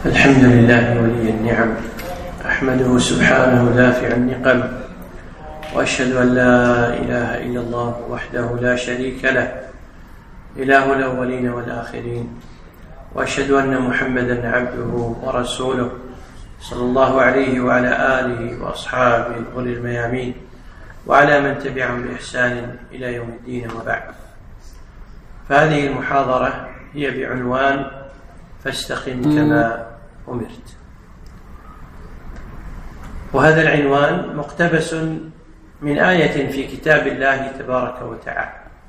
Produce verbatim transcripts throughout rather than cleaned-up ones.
الحمد لله ولي النعم، أحمده سبحانه دافع النقم، وأشهد أن لا إله إلا الله وحده لا شريك له إله الأولين والآخرين، وأشهد أن محمدا عبده ورسوله صلى الله عليه وعلى آله وأصحابه الغر الميامين وعلى من تبعهم بإحسان إلى يوم الدين. وبعد، فهذه المحاضرة هي بعنوان فاستقم كما أمرت، وهذا العنوان مقتبس من آية في كتاب الله تبارك وتعالى،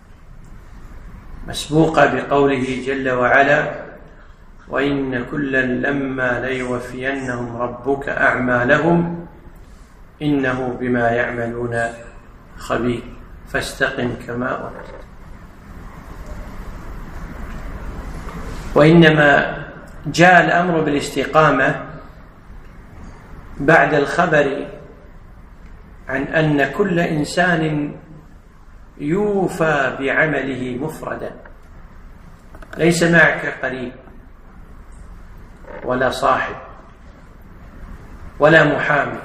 مسبوقة بقوله جل وعلا: وإن كلا لما ليوفينهم ربك أعمالهم إنه بما يعملون خبير فاستقم كما أمرت. وإنما جاء الأمر بالاستقامة بعد الخبر عن أن كل إنسان يوفى بعمله مفردا، ليس معك قريب ولا صاحب ولا محامي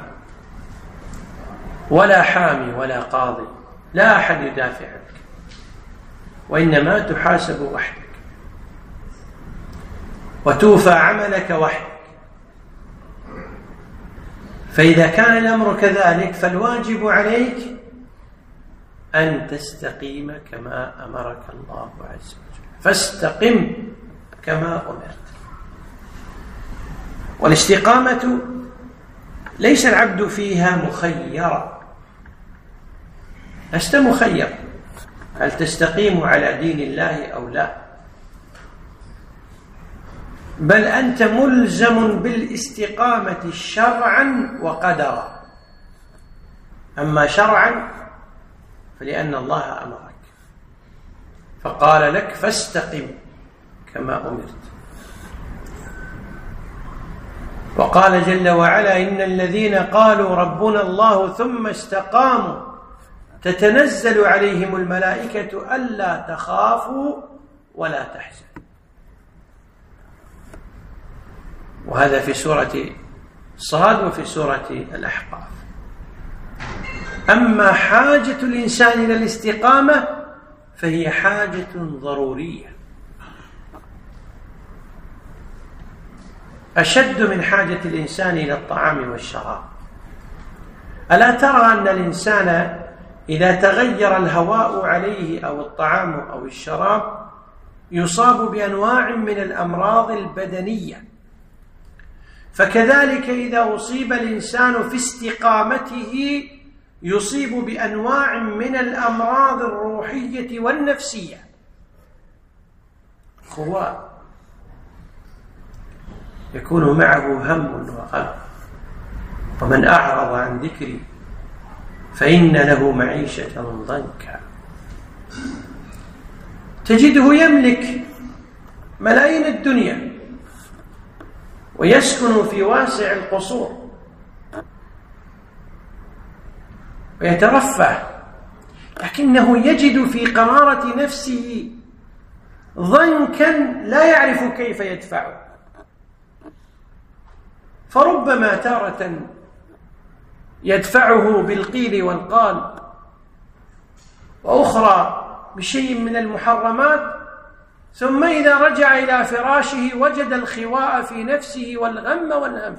ولا حامي ولا قاضي، لا أحد يدافع عنك، وإنما تحاسب وحدك وتوفى عملك وحدك. فإذا كان الأمر كذلك فالواجب عليك أن تستقيم كما أمرك الله عز وجل، فاستقم كما أمرت. والاستقامة ليس العبد فيها مخيرا، لست مخير هل تستقيم على دين الله أو لا، بل أنت ملزم بالاستقامة شرعا وقدرا. أما شرعا فلأن الله أمرك فقال لك فاستقم كما أمرت. وقال جل وعلا: إن الذين قالوا ربنا الله ثم استقاموا تتنزل عليهم الملائكة ألا تخافوا ولا تحزنوا. وهذا في سورة صاد وفي سورة الأحقاف. أما حاجة الإنسان إلى الاستقامة فهي حاجة ضرورية، أشد من حاجة الإنسان إلى الطعام والشراب. ألا ترى أن الإنسان إذا تغير الهواء عليه أو الطعام أو الشراب يصاب بأنواع من الأمراض البدنية؟ فكذلك إذا أصيب الإنسان في استقامته يصيب بأنواع من الأمراض الروحية والنفسية. هو يكون معه هم وقلق، ومن أعرض عن ذكري فإن له معيشة ضنكا. تجده يملك ملايين الدنيا ويسكن في واسع القصور ويترفه، لكنه يجد في قرارة نفسه ضنكا لا يعرف كيف يدفعه. فربما تارة يدفعه بالقيل والقال، وأخرى بشيء من المحرمات، ثم إذا رجع إلى فراشه وجد الخواء في نفسه والغم والهم.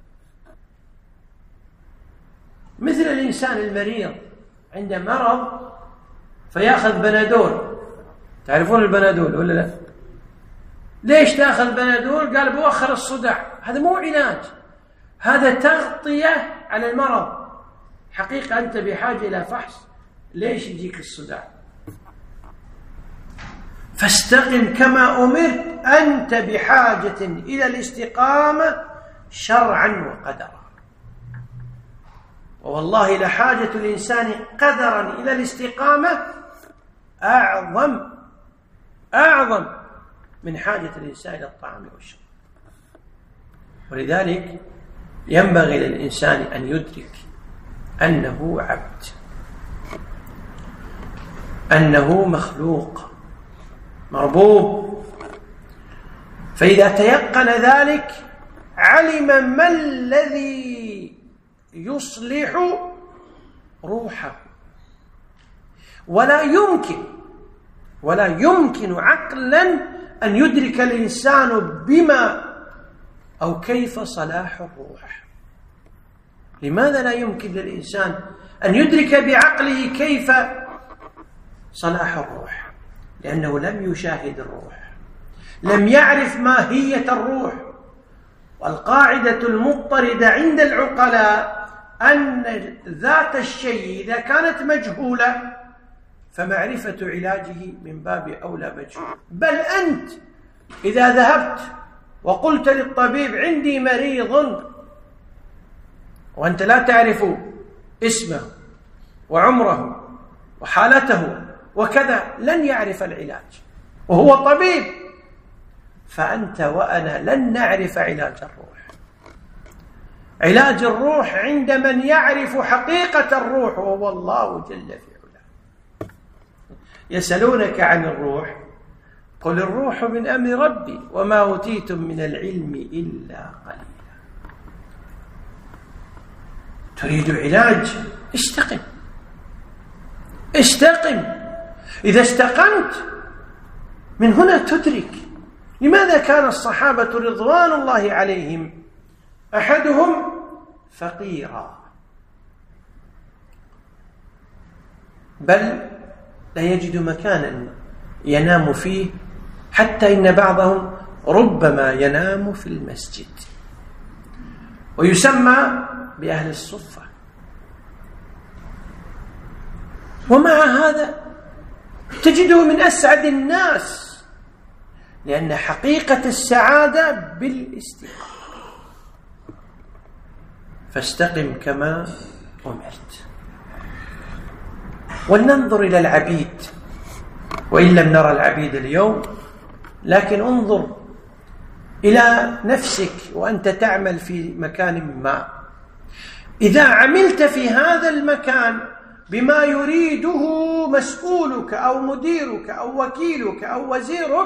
مثل الإنسان المريض عند مرض فيأخذ بنادول، تعرفون البنادول ولا لا؟ ليش تأخذ بنادول؟ قال بوخر الصداع. هذا مو علاج، هذا تغطية على المرض. حقيقة أنت بحاجة إلى فحص، ليش يجيك الصداع؟ فاستقم كما أمرت، أنت بحاجة إلى الاستقامة شرعا وقدرا. والله لحاجة الإنسان قدرا إلى الاستقامة أعظم أعظم من حاجة الإنسان إلى الطعام والشراب. ولذلك ينبغي للإنسان أن يدرك أنه عبد، أنه مخلوق مربوب. فإذا تيقن ذلك علم ما الذي يصلح روحه. ولا يمكن ولا يمكن عقلا أن يدرك الإنسان بما أو كيف صلاح الروح. لماذا لا يمكن للإنسان أن يدرك بعقله كيف صلاح الروح؟ لأنه لم يشاهد الروح، لم يعرف ماهية الروح. والقاعدة المضطردة عند العقلاء أن ذات الشيء إذا كانت مجهولة فمعرفة علاجه من باب أولى مجهول. بل أنت إذا ذهبت وقلت للطبيب عندي مريض وأنت لا تعرف اسمه وعمره وحالته وكذا، لن يعرف العلاج وهو طبيب. فأنت وأنا لن نعرف علاج الروح. علاج الروح عند من يعرف حقيقة الروح وهو الله جل في علاه. يسألونك عن الروح قل الروح من أمر ربي وما أوتيتم من العلم إلا قليلا. تريد علاج؟ استقم استقم. إذا استقمت من هنا تدرك. لماذا كان الصحابة رضوان الله عليهم أحدهم فقيرا بل لا يجد مكانا ينام فيه، حتى إن بعضهم ربما ينام في المسجد ويسمى بأهل الصفة. ومع هذا تجده من أسعد الناس، لأن حقيقة السعادة بالاستقامة. فاستقم كما أمرت. ولننظر إلى العبيد، وإن لم نرى العبيد اليوم لكن انظر إلى نفسك وأنت تعمل في مكان ما. إذا عملت في هذا المكان بما يريده مسؤولك أو مديرك أو وكيلك أو وزيرك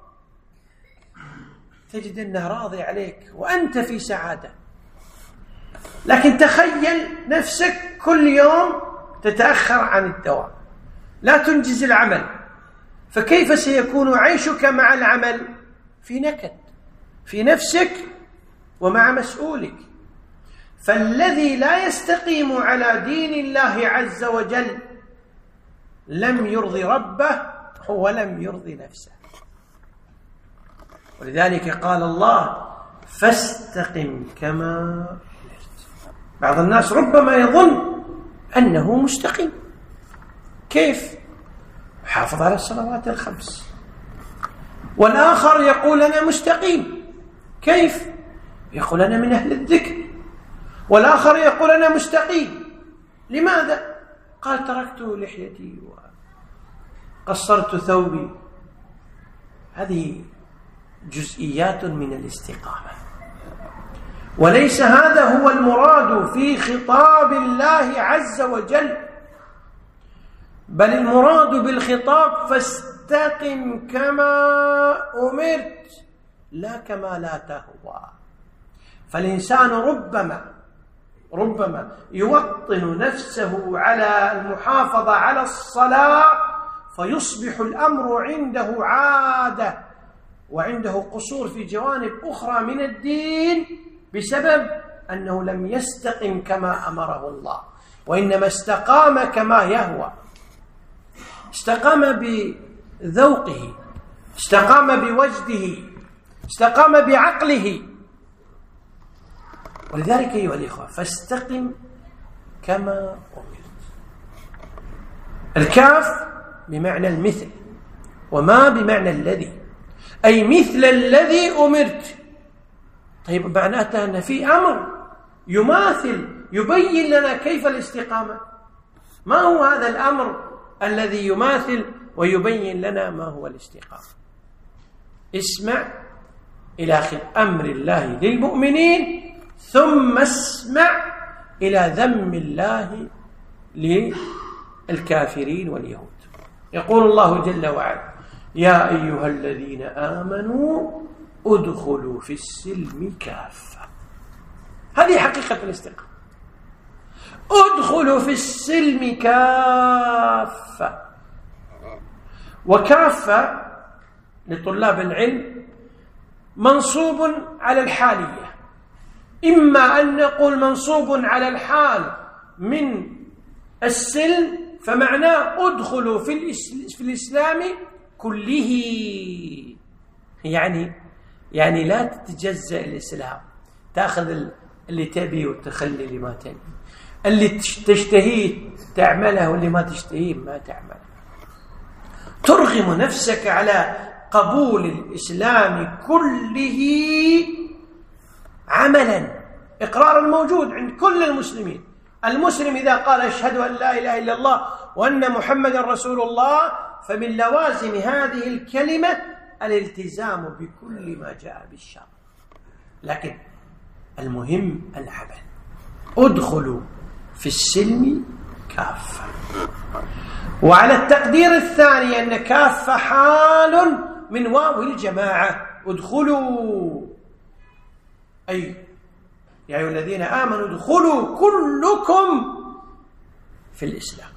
تجد أنه راضي عليك وأنت في سعادة. لكن تخيل نفسك كل يوم تتأخر عن الدوام، لا تنجز العمل، فكيف سيكون عيشك مع العمل؟ في نكد في نفسك ومع مسؤولك. فالذي لا يستقيم على دين الله عز وجل لم يرضي ربه ولم يرضي نفسه. ولذلك قال الله فاستقم كما أمرت. بعض الناس ربما يظن أنه مستقيم. كيف؟ حافظ على الصلوات الخمس. والآخر يقول أنا مستقيم. كيف؟ يقول أنا من أهل الذكر. والآخر يقول أنا مستقيم. لماذا؟ قال تركت لحيتي وقصرت ثوبي. هذه جزئيات من الاستقامة، وليس هذا هو المراد في خطاب الله عز وجل. بل المراد بالخطاب فاستقم كما أمرت لا كما لا تهوى. فالإنسان ربما ربما يوطن نفسه على المحافظة على الصلاة فيصبح الأمر عنده عادة وعنده قصور في جوانب أخرى من الدين بسبب أنه لم يستقم كما أمره الله، وإنما استقام كما يهوى. استقام بذوقه، استقام بوجده، استقام بعقله. ولذلك أيها الإخوة فاستقم كما أمرت. الكاف بمعنى المثل، وما بمعنى الذي، أي مثل الذي أمرت. طيب معناته أن في أمر يماثل يبين لنا كيف الاستقامة. ما هو هذا الأمر الذي يماثل ويبين لنا ما هو الاستقامة؟ اسمع إلى أمر الله للمؤمنين ثم اسمع إلى ذم الله للكافرين واليهود. يقول الله جل وعلا يا أيها الذين آمنوا ادخلوا في السلم كافة. هذه حقيقة الاستقامة. ادخلوا في السلم كافة. وكافة لطلاب العلم منصوب على الحالية، إما أن نقول منصوب على الحال من السلم فمعناه ادخلوا في, في الإسلام كله، يعني يعني لا تتجزأ الإسلام، تأخذ اللي تبي وتخلي اللي ما تبي، اللي تشتهيه تعمله واللي ما تشتهيه ما تعمله، ترغم نفسك على قبول الإسلام كله عملا، إقرار موجود عند كل المسلمين. المسلم إذا قال أشهد أن لا إله إلا الله وأن محمد رسول الله فمن لوازم هذه الكلمة الالتزام بكل ما جاء بالشرع، لكن المهم العمل. ادخلوا في السلم كافة. وعلى التقدير الثاني أن كافة حال من واو الجماعة، ادخلوا أي يا أيها الذين آمنوا ادخلوا كلكم في الإسلام.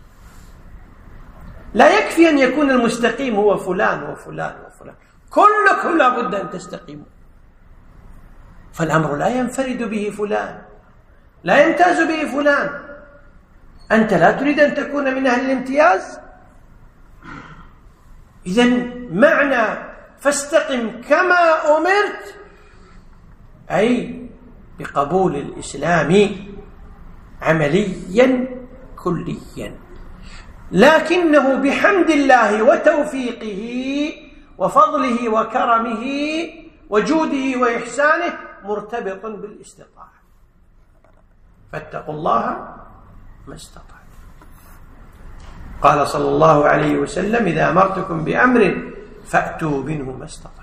لا يكفي أن يكون المستقيم هو فلان وفلان وفلان، كلكم لا بد أن تستقيموا، فالأمر لا ينفرد به فلان، لا يمتاز به فلان. أنت لا تريد أن تكون من أهل الامتياز؟ إذن معنى فاستقم كما أمرت أي بقبول الإسلام عمليا كليا، لكنه بحمد الله وتوفيقه وفضله وكرمه وجوده وإحسانه مرتبط بالاستطاعة. فاتقوا الله ما استطعتم. قال صلى الله عليه وسلم إذا أمرتكم بأمر فأتوا منه ما استطعتم.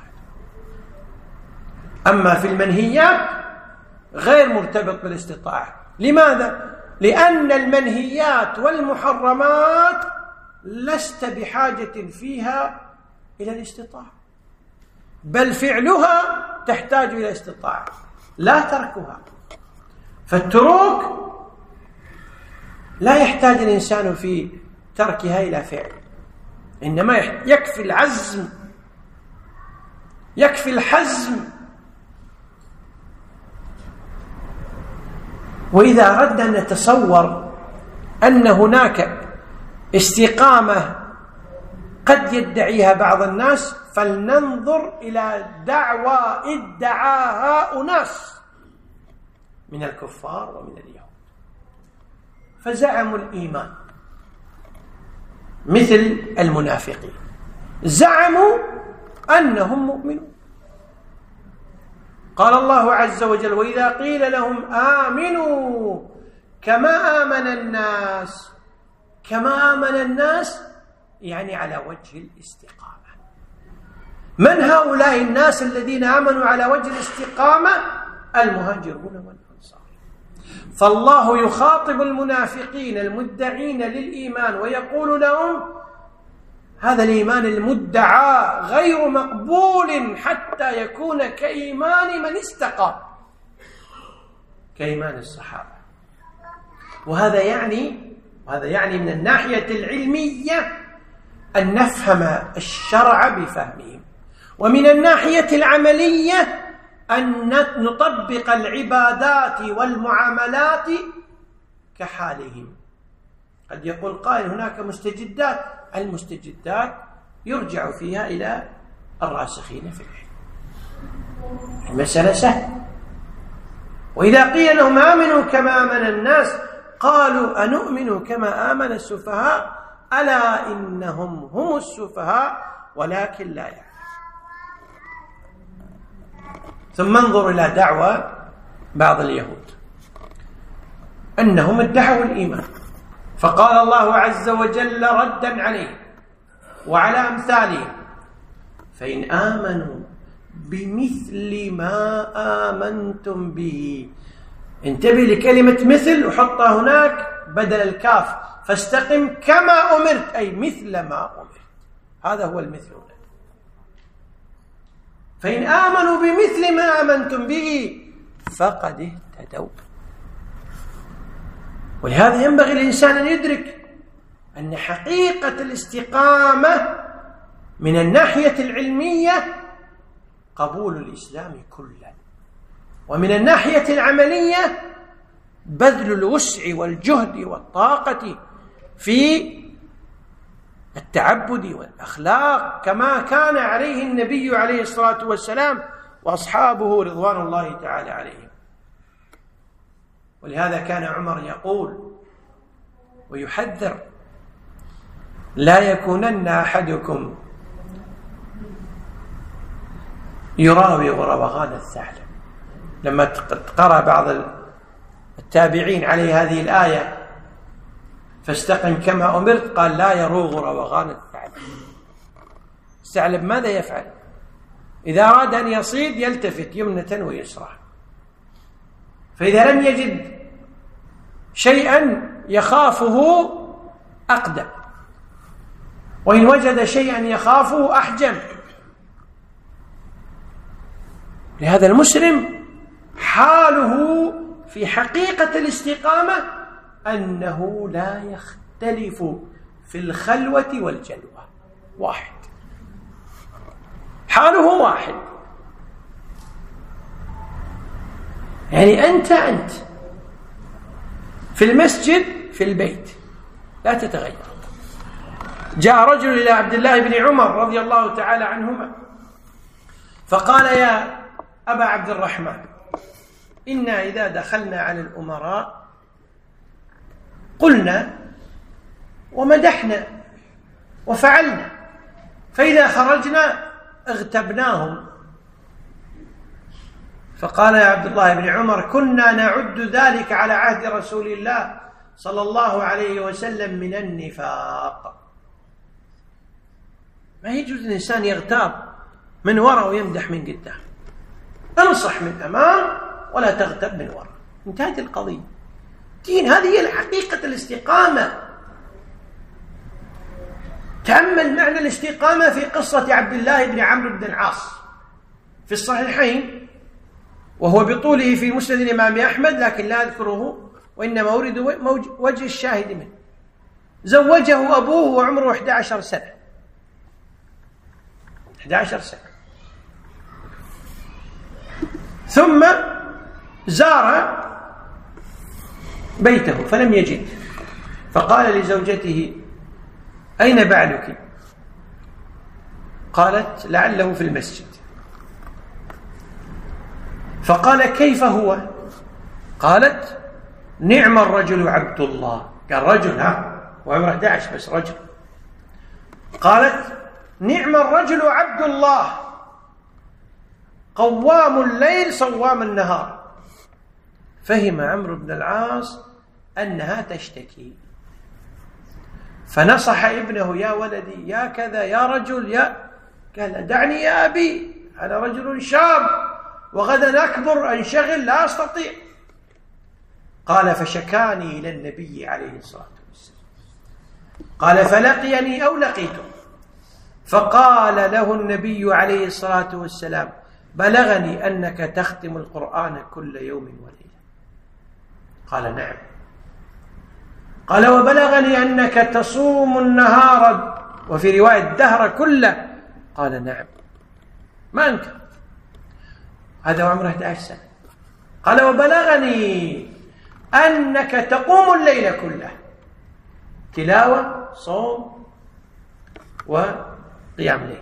أما في المنهيات غير مرتبط بالاستطاعة. لماذا؟ لأن المنهيات والمحرمات لست بحاجة فيها إلى الاستطاعة، بل فعلها تحتاج إلى استطاعة لا تركها. فالتروك لا يحتاج الإنسان في تركها إلى فعل، إنما يكفي العزم، يكفي الحزم. وإذا أردنا أن نتصور أن هناك استقامة قد يدعيها بعض الناس فلننظر إلى دعوى ادعاها أناس من الكفار ومن اليهود، فزعموا الإيمان مثل المنافقين، زعموا أنهم مؤمنون. قال الله عز وجل وإذا قيل لهم آمنوا كما آمن الناس، كما آمن الناس يعني على وجه الاستقامة. من هؤلاء الناس الذين آمنوا على وجه الاستقامة؟ المهاجرون والأنصار. فالله يخاطب المنافقين المدعين للإيمان ويقول لهم هذا الإيمان المدعى غير مقبول حتى يكون كإيمان من استقام، كإيمان الصحابة. وهذا يعني وهذا يعني من الناحية العلمية أن نفهم الشرع بفهمهم، ومن الناحية العملية أن نطبق العبادات والمعاملات كحالهم. قد يقول قائل هناك مستجدات، المستجدات يرجع فيها إلى الراسخين في العلم، المسألة سهلة. وإذا قيل لهم آمنوا كما آمن الناس قالوا أنؤمن كما آمن السفهاء ألا إنهم هم السفهاء ولكن لا يعلمون. ثم انظر إلى دعوى بعض اليهود أنهم ادعوا الإيمان، فقال الله عز وجل ردا عليه وعلى أمثالهم فإن آمنوا بمثل ما آمنتم به. انتبه لكلمة مثل وحطها هناك بدل الكاف، فاستقم كما أمرت أي مثل ما أمرت. هذا هو المثل هنا. فإن آمنوا بمثل ما آمنتم به فقد اهتدوا. ولهذا ينبغي الإنسان أن يدرك أن حقيقة الاستقامة من الناحية العلمية قبول الإسلام كله، ومن الناحية العملية بذل الوسع والجهد والطاقة في التعبد والأخلاق كما كان عليه النبي عليه الصلاة والسلام وأصحابه رضوان الله تعالى عليهم. ولهذا كان عمر يقول ويحذر: لا يكونن أحدكم يراوغ روغان الثعلب. لما قرأ بعض التابعين عليه هذه الآية فاستقم كما أمرت، قال: لا يروغ روغان الثعلب. الثعلب ماذا يفعل؟ إذا أراد أن يصيد يلتفت يمنة ويسرى، فإذا لم يجد شيئا يخافه أقدم، وإن وجد شيئا يخافه أحجم. لهذا المسلم حاله في حقيقة الاستقامة أنه لا يختلف في الخلوة والجلوة، واحد، حاله واحد. يعني أنت أنت في المسجد في البيت لا تتغير. جاء رجل إلى عبد الله بن عمر رضي الله تعالى عنهما فقال: يا أبا عبد الرحمن، إنا إذا دخلنا على الأمراء قلنا ومدحنا وفعلنا، فإذا خرجنا اغتبناهم. فقال يا عبد الله بن عمر: كنا نعد ذلك على عهد رسول الله صلى الله عليه وسلم من النفاق. ما يجوز الإنسان يغتاب من وراء ويمدح من قدام. انصح من أمام ولا تغتب من وراء. انتهت القضية. دين، هذه هي حقيقة الاستقامة. تأمل معنى الاستقامة في قصة عبد الله بن عمرو بن العاص في الصحيحين، وهو بطوله في مسند الإمام أحمد، لكن لا أذكره وإنما أريد وجه الشاهد منه. زوجه أبوه وعمره أحد عشر سنة، أحد عشر سنة، ثم زار بيته فلم يجد، فقال لزوجته: أين بعلك؟ قالت: لعله في المسجد. فقال: كيف هو؟ قالت: نعم الرجل عبد الله. قال رجل، ها، وعمره أحد عشر بس رجل. قالت: نعم الرجل عبد الله، قوام الليل صوام النهار. فهم عمرو بن العاص أنها تشتكي، فنصح ابنه: يا ولدي، يا كذا، يا رجل، يا قال: دعني يا أبي، أنا رجل شاب وغدا أكبر أنشغل لا أستطيع. قال: فشكاني إلى النبي عليه الصلاة والسلام. قال: فلقيني أو لقيته؟ فقال له النبي عليه الصلاة والسلام: بلغني أنك تختم القرآن كل يوم وليلة. قال: نعم. قال: وبلغني أنك تصوم النهار، وفي رواية الدهر كله. قال: نعم. ما أنكر. هذا وعمره أحد عشر سنة. قال: وبلغني أنك تقوم الليل كله، تلاوة، صوم، وقيام الليل.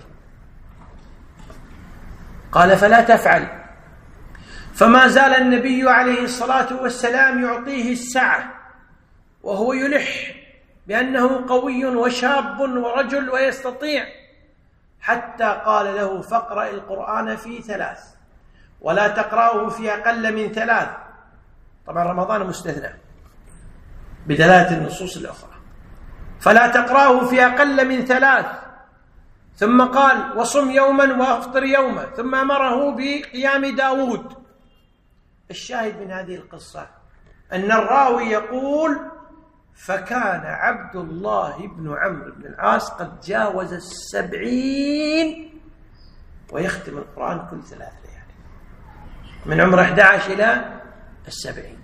قال: فلا تفعل. فما زال النبي عليه الصلاة والسلام يعطيه السعة وهو يلح بأنه قوي وشاب ورجل ويستطيع، حتى قال له: فاقرأ القرآن في ثلاث، ولا تقرأه في أقل من ثلاث. طبعا رمضان مستثنى بدلالة النصوص الأخرى. فلا تقرأه في أقل من ثلاث. ثم قال: وصم يوما وافطر يوما. ثم أمره بقيام داود. الشاهد من هذه القصة أن الراوي يقول: فكان عبد الله بن عمرو بن العاص قد جاوز السبعين ويختم القرآن كل ثلاث ليالي من عمر أحد عشر إلى السبعين.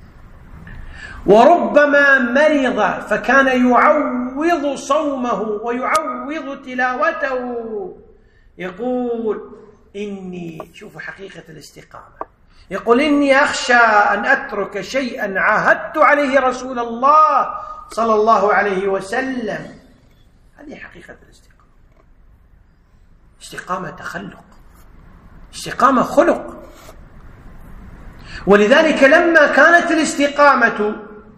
وربما مرض فكان يعوض صومه ويعوض تلاوته، يقول إني، شوفوا حقيقة الاستقامة، يقول إني أخشى أن أترك شيئا عاهدت عليه رسول الله صلى الله عليه وسلم. هذه حقيقة الاستقامة. استقامة تخلق، استقامة خلق. ولذلك لما كانت الاستقامة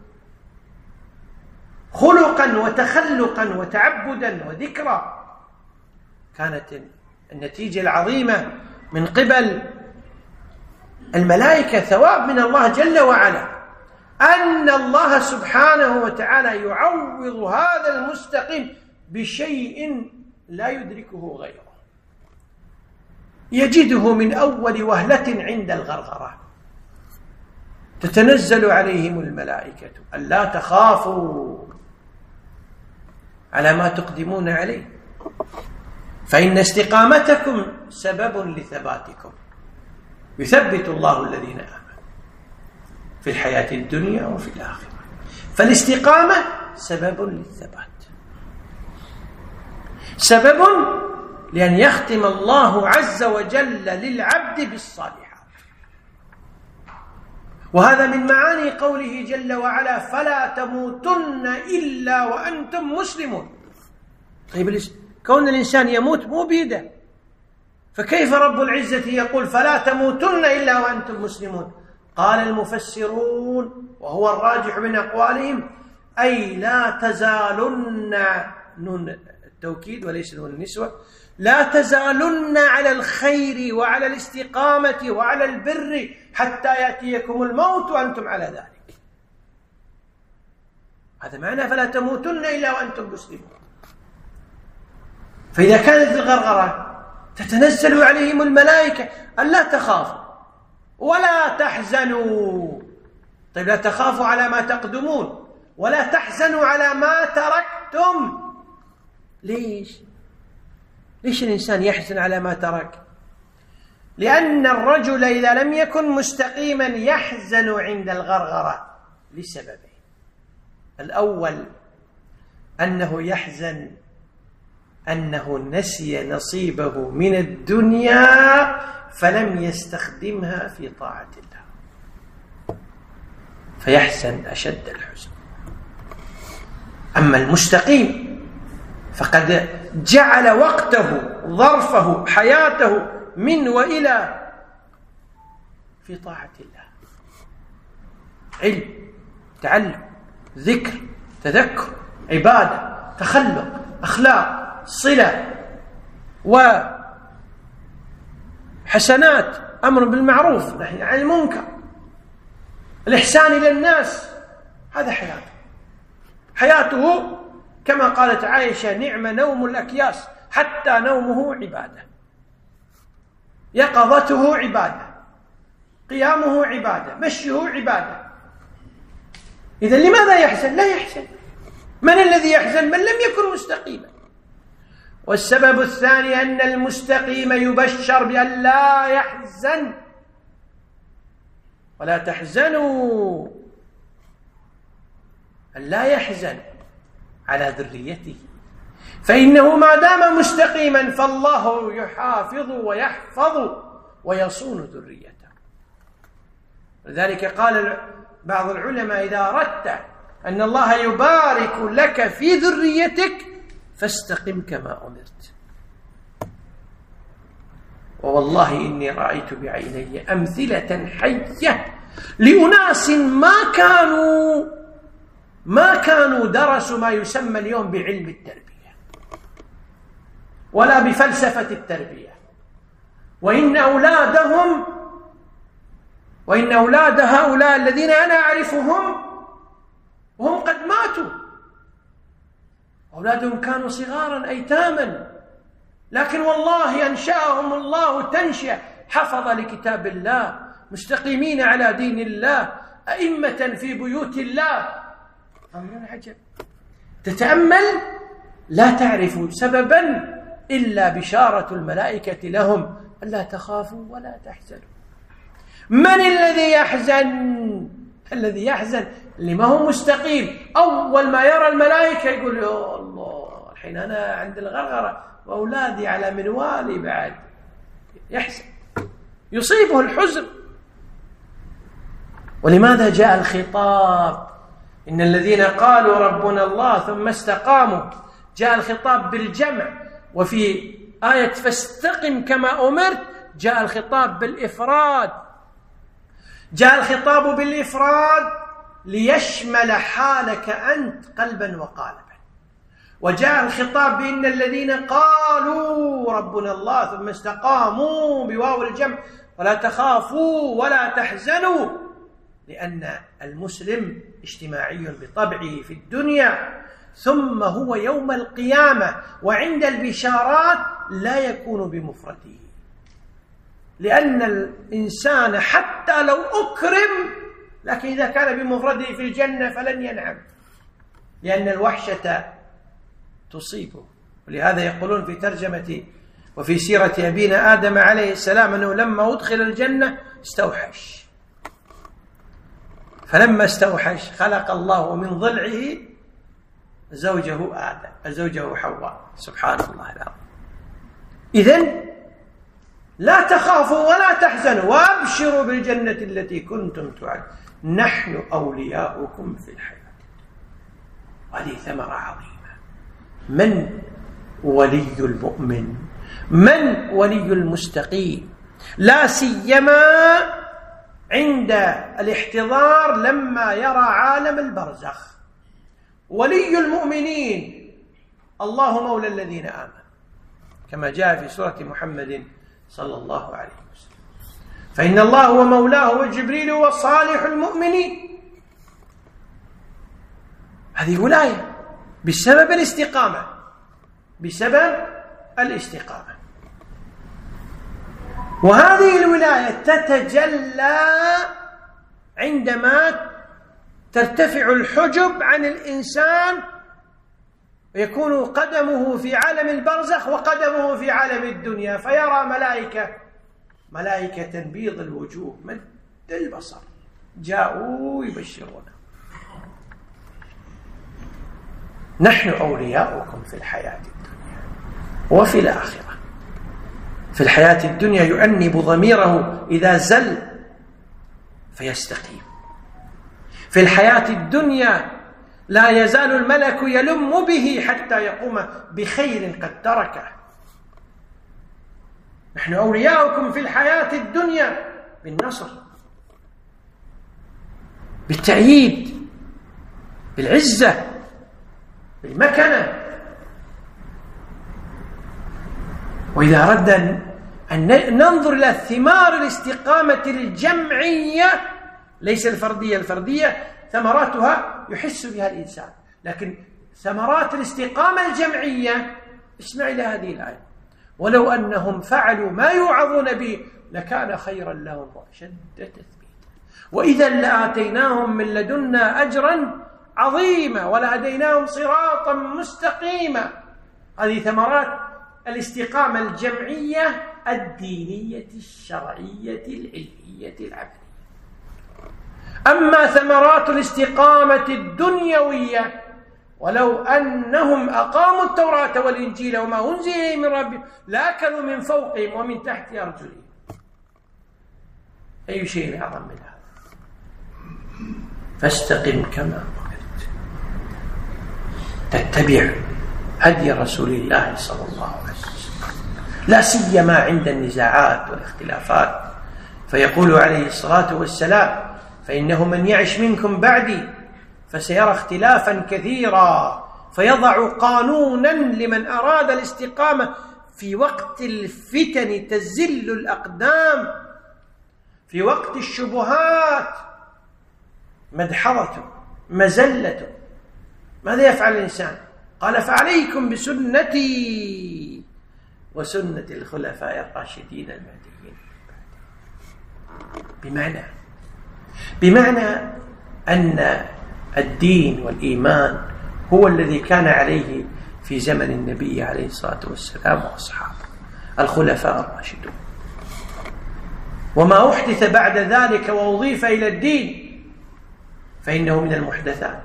خلقا وتخلقا وتعبدا وذكرا، كانت النتيجة العظيمة من قبل الملائكة ثواب من الله جل وعلا، أن الله سبحانه وتعالى يعوض هذا المستقيم بشيء لا يدركه غيره، يجده من أول وهلة عند الغرغرة. تتنزل عليهم الملائكة ألا تخافوا على ما تقدمون عليه، فإن استقامتكم سبب لثباتكم. يثبت الله الذين آمنوا في الحياة الدنيا وفي الآخرة. فالاستقامة سبب للثبات، سبب لأن يختم الله عز وجل للعبد بالصالحات. وهذا من معاني قوله جل وعلا فلا تموتن إلا وأنتم مسلمون. طيب كون الإنسان يموت مو بيده، فكيف رب العزة يقول فلا تموتن إلا وأنتم مسلمون؟ قال المفسرون وهو الراجح من أقوالهم أي لا تزالن، نون التوكيد وليس نون النسوة، لا تزالن على الخير وعلى الاستقامة وعلى البر حتى يأتيكم الموت وأنتم على ذلك. هذا معنى فلا تموتن إلا وأنتم مسلمون. فإذا كانت الغرغرة تتنزل عليهم الملائكة ألا تخافوا ولا تحزنوا. طيب لا تخافوا على ما تقدمون ولا تحزنوا على ما تركتم. ليش؟ ليش الإنسان يحزن على ما ترك؟ لأن الرجل إذا لم يكن مستقيما يحزن عند الغرغرة لسببين. الأول أنه يحزن أنه نسي نصيبه من الدنيا فلم يستخدمها في طاعة الله، فيحزن أشد الحزن. أما المستقيم فقد جعل وقته ظرفه حياته من وإلى في طاعة الله، علم، تعلم، ذكر، تذكر، عبادة، تخلق، أخلاق، صلة، وحسنات، أمر بالمعروف، نهي عن المنكر، الإحسان إلى الناس. هذا حياته. حياته كما قالت عائشة نعم نوم الأكياس حتى نومه عبادة، يقظته عبادة، قيامه عبادة، مشيه عبادة. إذن لماذا يحزن؟ لا يحزن. من الذي يحزن؟ من لم يكن مستقيما. والسبب الثاني أن المستقيم يبشر بأن لا يحزن. ولا تحزنوا، أن لا يحزن على ذريته، فإنه ما دام مستقيما فالله يحافظ ويحفظ ويصون ذريته. لذلك قال بعض العلماء إذا أردت أن الله يبارك لك في ذريتك فاستقم كما أمرت. ووالله إني رأيت بعيني أمثلة حية لأناس ما كانوا ما كانوا درسوا ما يسمى اليوم بعلم التربية ولا بفلسفة التربية، وإن أولادهم وإن أولاد هؤلاء الذين أنا أعرفهم وهم قد ماتوا، أولادهم كانوا صغارا أيتاما، لكن والله أنشأهم الله تنشئة حفظ لكتاب الله، مستقيمين على دين الله، أئمة في بيوت الله. أمر عجب. تتأمل لا تعرف سببا إلا بشارة الملائكة لهم ألا تخافوا ولا تحزنوا. من الذي يحزن؟ الذي يحزن اللي ما هو مستقيم، أول ما يرى الملائكة يقول يا الله الحين أنا عند الغرغرة وأولادي على منوالي بعد، يحزن، يصيبه الحزن. ولماذا جاء الخطاب؟ إن الذين قالوا ربنا الله ثم استقاموا، جاء الخطاب بالجمع. وفي آية فاستقم كما أمرت جاء الخطاب بالإفراد. جاء الخطاب بالإفراد ليشمل حالك أنت قلبا وقالبا. وجاء الخطاب بإن الذين قالوا ربنا الله ثم استقاموا بواو الجمع ولا تخافوا ولا تحزنوا، لأن المسلم اجتماعي بطبعه في الدنيا، ثم هو يوم القيامة وعند البشارات لا يكون بمفرده، لأن الإنسان حتى لو أكرم لكن إذا كان بمفرده في الجنة فلن ينعم، لأن الوحشة تصيبه. ولهذا يقولون في ترجمة وفي سيرة أبينا آدم عليه السلام أنه لما أدخل الجنة استوحش، فلما استوحش خلق الله من ضلعه زوجه آدم زوجه حواء. سبحان الله العظيم. إذن لا تخافوا ولا تحزنوا وأبشروا بالجنة التي كنتم توعدون نحن أولياؤكم في الحياة. وهذه ثمرة عظيمة. من ولي المؤمن؟ من ولي المستقيم؟ لا سيما عند الاحتضار لما يرى عالم البرزخ. ولي المؤمنين الله مولى الذين آمنوا، كما جاء في سورة محمد صلى الله عليه وسلم، فإن الله هو مولاه وجبريل وصالح المؤمنين. هذه ولاية بسبب الاستقامة، بسبب الاستقامة. وهذه الولاية تتجلى عندما ترتفع الحجب عن الإنسان ويكون قدمه في عالم البرزخ وقدمه في عالم الدنيا، فيرى ملائكة ملائكة بيض الوجوه مد البصر جاءوا يبشرون نحن أولياؤكم في الحياة الدنيا وفي الآخرة. في الحياة الدنيا يؤنب ضميره إذا زل فيستقيم. في الحياة الدنيا لا يزال الملك يلم به حتى يقوم بخير قد تركه. نحن أولياؤكم في الحياة الدنيا بالنصر، بالتأييد، بالعزة، بالمكنة. وإذا أردنا أن ننظر إلى ثمار الاستقامة الجمعية ليس الفردية، الفردية ثمراتها يحس بها الإنسان، لكن ثمرات الاستقامة الجمعية اسمع إلى هذه الآية: ولو أنهم فعلوا ما يوعظون به لكان خيرا لهم وأشد تثبيتا وإذا لآتيناهم من لدنا أجرا عظيما ولهديناهم صراطا مستقيما. هذه ثمرات الاستقامة الجمعية الدينية الشرعية العلمية العملية. أما ثمرات الاستقامة الدنيوية ولو أنهم أقاموا التوراة والإنجيل وما أنزل إليهم من ربهم لأكلوا من فوقهم ومن تحت أرجلهم. أي شيء أعظم من هذا؟ فاستقم كما أمرت، تتبع هدي رسول الله صلى الله عليه وسلم، لا سيما عند النزاعات والاختلافات. فيقول عليه الصلاة والسلام: فإنه من يعش منكم بعدي فسيرى اختلافا كثيرا، فيضع قانونا لمن أراد الاستقامة في وقت الفتن تزل الأقدام، في وقت الشبهات مدحضة مزلة. ماذا يفعل الإنسان؟ قال: فعليكم بسنتي وسنة الخلفاء الراشدين المهديين. بمعنى بمعنى أن الدين والإيمان هو الذي كان عليه في في زمن النبي عليه الصلاة والسلام وأصحابه الخلفاء الراشدون. وما أحدث بعد ذلك وأضيف إلى الدين فإنه من المحدثات.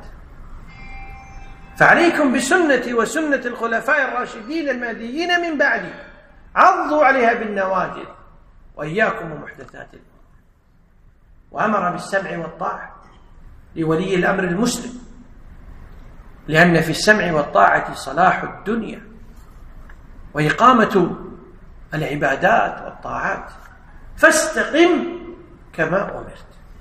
فعليكم بسنتي وسنة الخلفاء الراشدين المهديين من بعدي، عضوا عليها بالنواجذ، وإياكم ومحدثات الأمور. وأمر بالسمع والطاعة لولي الأمر المسلم، لأن في السمع والطاعة صلاح الدنيا وإقامة العبادات والطاعات. فاستقم كما أمرت.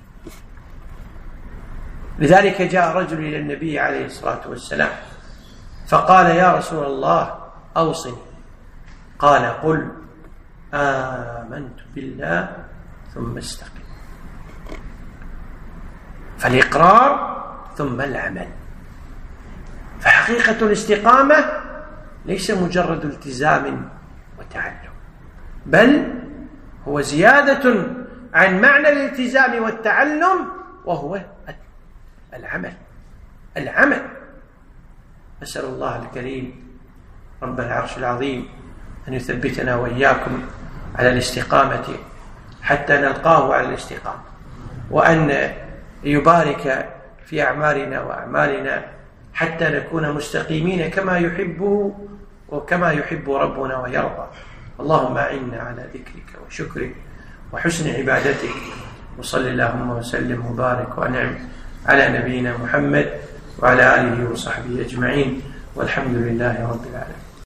لذلك جاء رجل إلى النبي عليه الصلاة والسلام فقال: يا رسول الله أوصني. قال: قل آمنت بالله ثم استقم. فالإقرار ثم العمل. فحقيقة الاستقامة ليس مجرد التزام وتعلم، بل هو زيادة عن معنى الالتزام والتعلم، وهو العمل. العمل. أسأل الله الكريم رب العرش العظيم أن يثبتنا وإياكم على الاستقامة حتى نلقاه على الاستقامة، وأن يبارك في أعمالنا وأعمالنا حتى نكون مستقيمين كما يحبه وكما يحب ربنا ويرضى. اللهم أعنا على ذكرك وشكرك وحسن عبادتك، وصل اللهم وسلم وبارك وأنعم على نبينا محمد وعلى آله وصحبه أجمعين، والحمد لله رب العالمين.